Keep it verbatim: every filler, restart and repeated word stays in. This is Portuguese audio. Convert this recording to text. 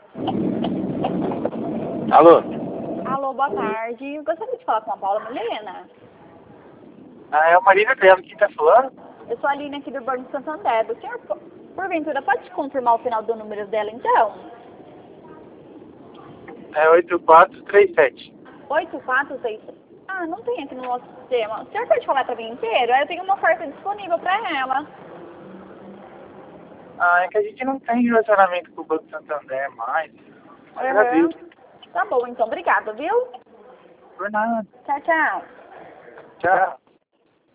Alô? Alô, boa tarde. Eu gostaria de falar com a Paula Milena. Ah, é a Marina dela, quem tá falando? Eu sou a Aline aqui do Banco Santander. O senhor, po- porventura, pode confirmar o final do número dela, então? É oito quatro três sete. oito quatro seis. Ah, não tem aqui no nosso sistema. O senhor pode falar pra mim inteiro? Eu tenho uma oferta disponível pra ela. Ah, é que a gente não tem relacionamento com o Banco Santander mais. Aham. Agradeço. Tá bom, então. Obrigada, viu? Por nada. Tchau, tchau. Tchau.